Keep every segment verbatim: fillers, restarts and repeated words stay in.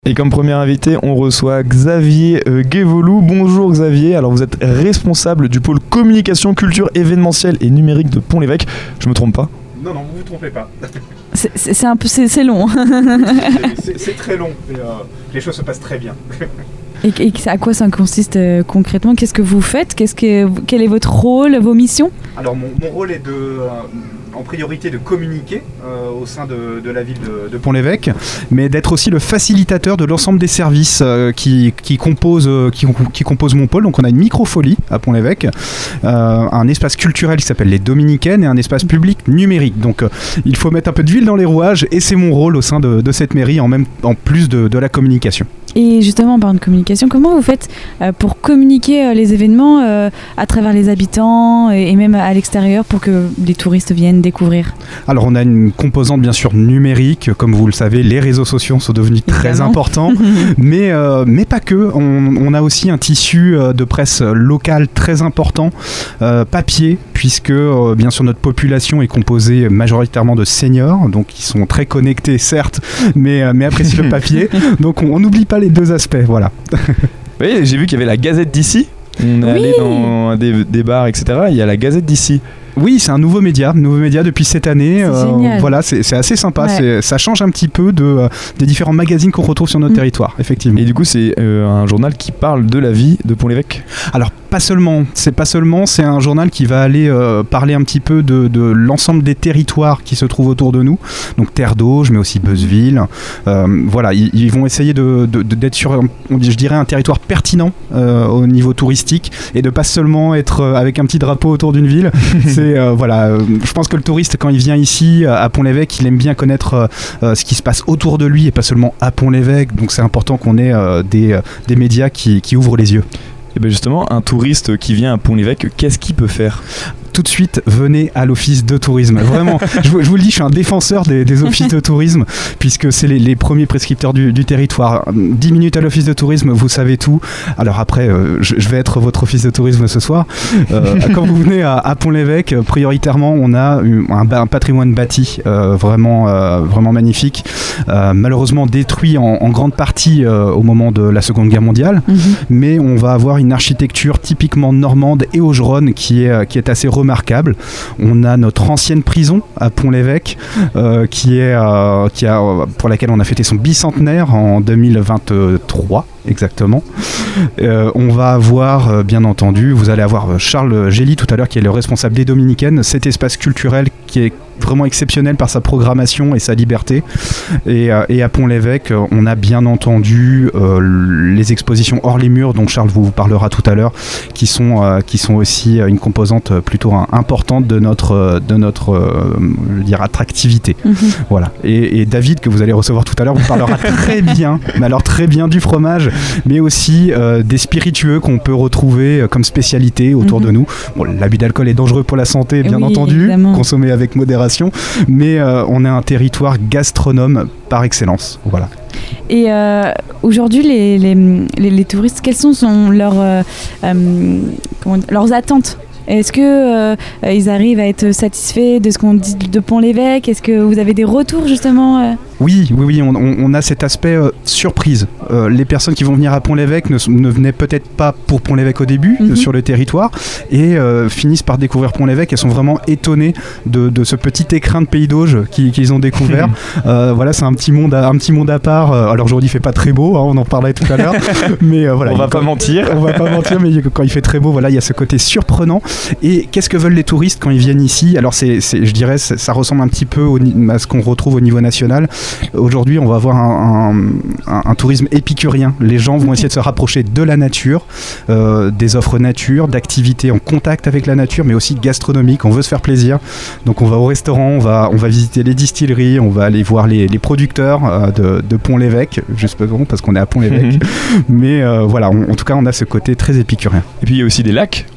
Et comme premier invité, on reçoit Xavier euh, Guévolou. Bonjour Xavier, alors vous êtes responsable du pôle communication, culture, événementielle et numérique de Pont-l'Évêque. Je me trompe pas? Non, non, vous vous trompez pas. C'est, c'est, c'est un peu, c'est, c'est long. c'est, c'est, c'est très long, mais euh, les choses se passent très bien. Et, et à quoi ça consiste euh, concrètement? Qu'est-ce que vous faites? Qu'est-ce que, Quel est votre rôle, vos missions? Alors mon, mon rôle est de, euh, en priorité de communiquer euh, au sein de, de la ville de, de Pont-l'Évêque, mais d'être aussi le facilitateur de l'ensemble des services euh, qui, qui, composent, euh, qui, qui composent mon pôle. Donc on a une microfolie à Pont-l'Évêque, euh, un espace culturel qui s'appelle les Dominicaines et un espace public numérique. Donc euh, il faut mettre un peu de d'huile dans les rouages et c'est mon rôle au sein de, de cette mairie en, même, en plus de, de la communication. Et justement, en parlant de communication, comment vous faites euh, pour communiquer euh, les événements euh, à travers les habitants et, et même à l'extérieur pour que les touristes viennent découvrir? Alors on a une composante bien sûr numérique, comme vous le savez, les réseaux sociaux sont devenus Évidemment. très importants, mais, euh, mais pas que, on, on a aussi un tissu de presse locale très important, euh, papier, puisque euh, bien sûr notre population est composée majoritairement de seniors, donc ils sont très connectés certes, mais, euh, mais apprécient le papier, donc on n'oublie pas les deux aspects, voilà. Oui, j'ai vu qu'il y avait la Gazette d'ici. On est oui. allé dans des, des bars, et cetera. Il y a la Gazette d'ici. Oui, c'est un nouveau média, nouveau média depuis cette année. C'est euh, génial. Voilà, c'est, c'est assez sympa. Ouais. C'est, ça change un petit peu de, euh, des différents magazines qu'on retrouve sur notre mmh. territoire, effectivement. Et du coup, c'est euh, un journal qui parle de la vie de Pont-l'Évêque. Alors, pas seulement. C'est pas seulement. C'est un journal qui va aller euh, parler un petit peu de, de l'ensemble des territoires qui se trouvent autour de nous. Donc Terre d'Auge, mais aussi Beuzeville. Euh, voilà, ils, ils vont essayer de, de, de, d'être sur, je dirais, un territoire pertinent euh, au niveau touristique et de pas seulement être euh, avec un petit drapeau autour d'une ville. c'est euh, voilà. Euh, je pense que le touriste, quand il vient ici à Pont-l'Évêque, il aime bien connaître euh, ce qui se passe autour de lui et pas seulement à Pont-l'Évêque. Donc c'est important qu'on ait euh, des, euh, des médias qui, qui ouvrent les yeux. Et bien justement, un touriste qui vient à Pont-l'Évêque, qu'est-ce qu'il peut faire ? Tout de suite, venez à l'office de tourisme. Vraiment, je, je vous le dis, je suis un défenseur des, des offices de tourisme, puisque c'est les, les premiers prescripteurs du, du territoire. dix minutes à l'office de tourisme, vous savez tout. Alors après, euh, je, je vais être votre office de tourisme ce soir. Euh, quand vous venez à, à Pont-l'Évêque, prioritairement, on a un, un patrimoine bâti euh, vraiment, euh, vraiment magnifique, euh, malheureusement détruit en, en grande partie euh, au moment de la Seconde Guerre mondiale, mm-hmm. mais on va avoir une architecture typiquement normande et augeronne qui est, qui est assez remarquable. On a notre ancienne prison à Pont-l'Évêque euh, qui est, euh, qui a, pour laquelle on a fêté son bicentenaire en deux mille vingt-trois exactement. Euh, on va avoir euh, bien entendu, vous allez avoir Charles Gély tout à l'heure qui est le responsable des Dominicaines, cet espace culturel qui est vraiment exceptionnel par sa programmation et sa liberté. Et, euh, et à Pont-l'Évêque, on a bien entendu euh, les expositions hors les murs dont Charles vous parlera tout à l'heure, qui sont, euh, qui sont aussi une composante plutôt hein, importante de notre, de notre euh, je veux dire, attractivité. Mm-hmm. Voilà. Et, et David, que vous allez recevoir tout à l'heure, vous parlera très bien, mais alors très bien du fromage, mais aussi euh, des spiritueux qu'on peut retrouver euh, comme spécialité autour mm-hmm. de nous. Bon, l'abus d'alcool est dangereux pour la santé, bien oui, entendu, évidemment. Consommer avec modération, mais euh, on est un territoire gastronome par excellence. Voilà. Et euh, aujourd'hui, les, les, les, les touristes, quelles sont, sont leurs, euh, euh, comment dire, leurs attentes ? Est-ce qu'ils euh, arrivent à être satisfaits de ce qu'on dit de Pont-l'Évêque ? Est-ce que vous avez des retours justement euh Oui, oui, oui, on, on a cet aspect euh, surprise. Euh, les personnes qui vont venir à Pont-l'Évêque ne, ne venaient peut-être pas pour Pont-l'Évêque au début, mm-hmm. sur le territoire, et euh, finissent par découvrir Pont-l'Évêque. Elles sont vraiment étonnées de, de ce petit écrin de Pays d'Auge qu'ils, qu'ils ont découvert. euh, voilà, c'est un petit monde à, un petit monde à part. Alors aujourd'hui, il fait pas très beau, hein, on en parlait tout à l'heure, mais euh, voilà. On va pas mentir. On va pas mentir, mais quand il fait très beau, voilà, il y a ce côté surprenant. Et qu'est-ce que veulent les touristes quand ils viennent ici ? Alors, c'est, c'est, je dirais, c'est, ça ressemble un petit peu au, à ce qu'on retrouve au niveau national. Aujourd'hui, on va avoir un, un, un, un tourisme épicurien. Les gens vont essayer de se rapprocher de la nature, euh, des offres nature, d'activités en contact avec la nature, mais aussi gastronomiques. On veut se faire plaisir. Donc, on va au restaurant, on va, on va visiter les distilleries, on va aller voir les, les producteurs euh, de, de Pont-l'Évêque, justement, parce qu'on est à Pont-l'Évêque. Mm-hmm. Mais euh, voilà, on, en tout cas, on a ce côté très épicurien. Et puis, il y a aussi des lacs.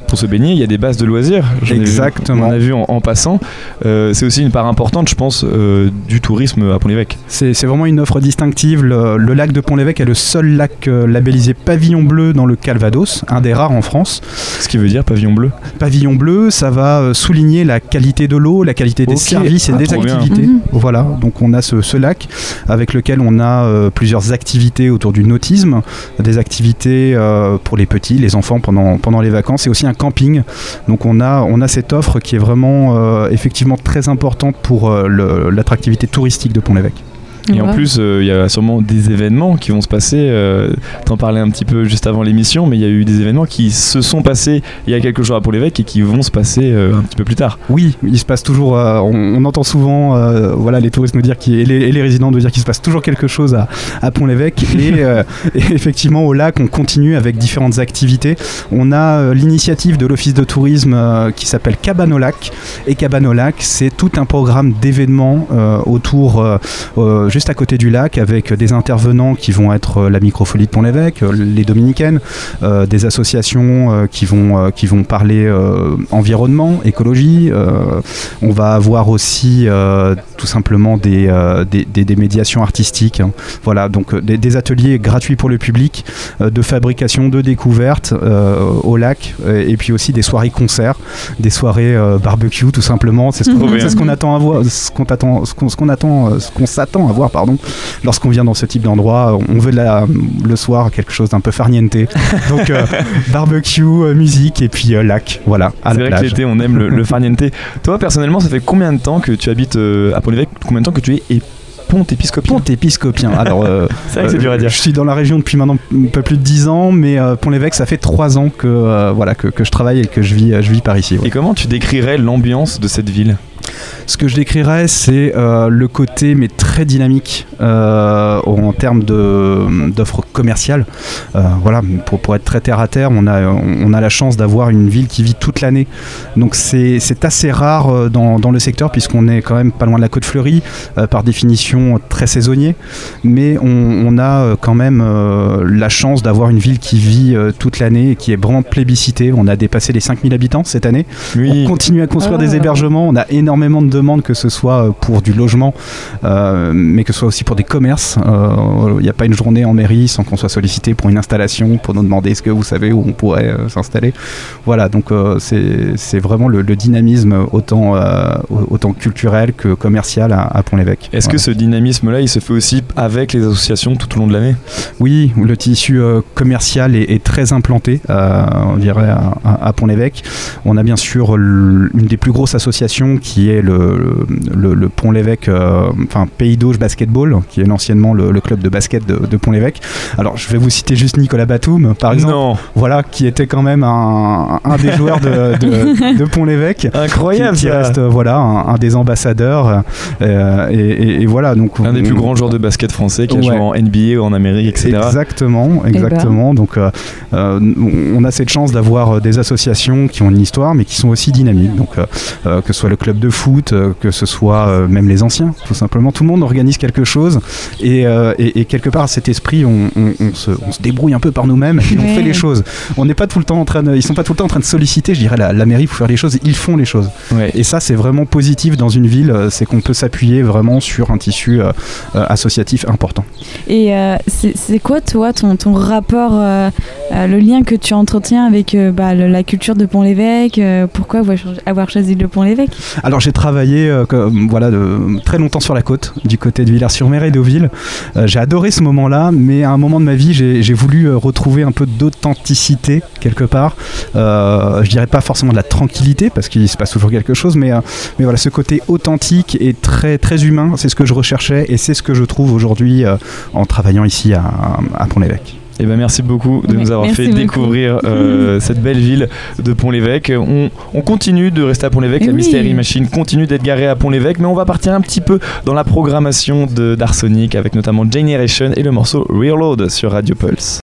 pour se baigner, il y a des bases de loisirs. J'en Exactement. Vu, on en a vu en, en passant. Euh, c'est aussi une part importante, je pense, euh, du tourisme à Pont-l'Évêque. C'est, c'est vraiment une offre distinctive. Le, le lac de Pont-l'Évêque est le seul lac euh, labellisé pavillon bleu dans le Calvados, un des rares en France. Ce qui veut dire pavillon bleu. Pavillon bleu, ça va euh, souligner la qualité de l'eau, la qualité des okay. services et ah, des activités. Mmh. Voilà, donc on a ce, ce lac avec lequel on a euh, plusieurs activités autour du nautisme, des activités euh, pour les petits, les enfants pendant, pendant les vacances et aussi un camping. Donc on a, on a cette offre qui est vraiment euh, effectivement très importante pour euh, le, l'attractivité touristique de Pont-l'Évêque. Et ouais. en plus, il euh, y a sûrement des événements qui vont se passer. Euh, T'en parlais un petit peu juste avant l'émission, mais il y a eu des événements qui se sont passés il y a quelques jours à Pont-l'Évêque et qui vont se passer euh, un petit peu plus tard. Oui, il se passe toujours. Euh, on, on entend souvent, euh, voilà, les touristes nous dire qu'il, et, les, et les résidents nous dire qu'il se passe toujours quelque chose à, à Pont-l'Évêque. et, euh, et effectivement, au lac, on continue avec différentes activités. On a euh, l'initiative de l'Office de tourisme euh, qui s'appelle Cabane au lac. Et Cabane au lac, c'est tout un programme d'événements euh, autour. Euh, euh, juste à côté du lac, avec des intervenants qui vont être la Microfolie de Pont-l'Évêque, les Dominicaines, euh, des associations euh, qui, vont, euh, qui vont parler euh, environnement, écologie. Euh, on va avoir aussi euh, tout simplement des, euh, des, des, des médiations artistiques. Hein. Voilà, donc des, des ateliers gratuits pour le public, euh, de fabrication, de découverte euh, au lac, euh, et puis aussi des soirées concerts, des soirées euh, barbecue tout simplement. C'est ce, mmh. c'est ce qu'on attend à voir, ce qu'on attend, ce qu'on, ce qu'on attend, ce qu'on s'attend à voir. Pardon, lorsqu'on vient dans ce type d'endroit, on veut la, le soir quelque chose d'un peu farniente. Donc euh, barbecue, euh, musique et puis euh, lac, voilà, à c'est la vrai plage. que l'été on aime le, le farniente. Toi personnellement, ça fait combien de temps que tu habites euh, à Pont-l'Évêque? Combien de temps que tu es et Pont-Épiscopien? Pont-Épiscopien. Alors, euh, c'est vrai que c'est dur à dire. Je suis dans la région depuis maintenant un peu plus de dix ans, mais euh, Pont-l'Évêque, ça fait trois ans que, euh, voilà, que, que je travaille et que je vis, je vis par ici. Ouais. Et comment tu décrirais l'ambiance de cette ville? Ce que je décrirais, c'est euh, le côté mais très dynamique euh, en termes de, d'offres commerciales. Euh, voilà, pour, pour être très terre à terre, on a, on a la chance d'avoir une ville qui vit toute l'année. Donc c'est, c'est assez rare dans, dans le secteur puisqu'on est quand même pas loin de la Côte Fleurie, euh, par définition très saisonnier. Mais on, on a quand même euh, la chance d'avoir une ville qui vit euh, toute l'année et qui est vraiment plébiscitée. On a dépassé les cinq mille habitants cette année. Oui. On continue à construire ah. des hébergements. On a énormément de demandes, que ce soit pour du logement, euh, mais que ce soit aussi pour des commerces. Il euh, n'y a pas une journée en mairie sans qu'on soit sollicité pour une installation, pour nous demander est-ce que vous savez où on pourrait euh, s'installer. Voilà, donc euh, c'est, c'est vraiment le, le dynamisme autant, euh, autant culturel que commercial à, à Pont-l'Évêque. Est-ce voilà. que ce dynamisme-là, il se fait aussi avec les associations tout au long de l'année? Oui, le tissu euh, commercial est, est très implanté, euh, on dirait, à, à, à Pont-l'Évêque. On a bien sûr l- une des plus grosses associations qui est le, le, le Pont-l'Évêque, euh, enfin Pays d'Auge Basketball, qui est anciennement le, le club de basket de, de Pont-l'Évêque. Alors je vais vous citer juste Nicolas Batum, par exemple, non. voilà, qui était quand même un, un des joueurs de, de, de Pont-l'Évêque. Incroyable, qui, qui ça. reste voilà un, un des ambassadeurs euh, et, et, et voilà donc un on, des plus grands joueurs de basket français qui a ouais. joué en N B A ou en Amérique, et cetera. Exactement, exactement. Ben. Donc euh, euh, on a cette chance d'avoir des associations qui ont une histoire, mais qui sont aussi dynamiques. Donc euh, que ce soit le club de foot, euh, que ce soit euh, même les anciens, tout simplement. Tout le monde organise quelque chose et, euh, et, et quelque part, cet esprit, on, on, on, se, on se débrouille un peu par nous-mêmes et ouais. on fait les choses. On n'est pas tout le temps en train de, ils sont pas tout le temps en train de solliciter, je dirais, la, la mairie pour faire les choses. Ils font les choses. Ouais. Et ça, c'est vraiment positif dans une ville. C'est qu'on peut s'appuyer vraiment sur un tissu euh, euh, associatif important. Et euh, c'est, c'est quoi, toi, ton, ton rapport, euh, euh, le lien que tu entretiens avec euh, bah, le, la culture de Pont-l'Évêque euh, Pourquoi avoir, avoir choisi le Pont-l'Évêque? Alors, j'ai travaillé euh, comme, voilà, de, très longtemps sur la côte, du côté de Villars-sur-Mer et Deauville. Euh, j'ai adoré ce moment-là, mais à un moment de ma vie, j'ai, j'ai voulu euh, retrouver un peu d'authenticité quelque part. Euh, je dirais pas forcément de la tranquillité, parce qu'il se passe toujours quelque chose, mais, euh, mais voilà, ce côté authentique et très, très humain, c'est ce que je recherchais et c'est ce que je trouve aujourd'hui euh, en travaillant ici à, à Pont-l'Évêque. Eh ben merci beaucoup de ouais, nous avoir fait beaucoup. découvrir euh, cette belle ville de Pont-l'Évêque. On, on continue de rester à Pont-l'Évêque, et la oui. Mystery Machine continue d'être garée à Pont-l'Évêque, mais on va partir un petit peu dans la programmation de, d'Arsonic avec notamment Generation et le morceau Reload sur Radio Pulse.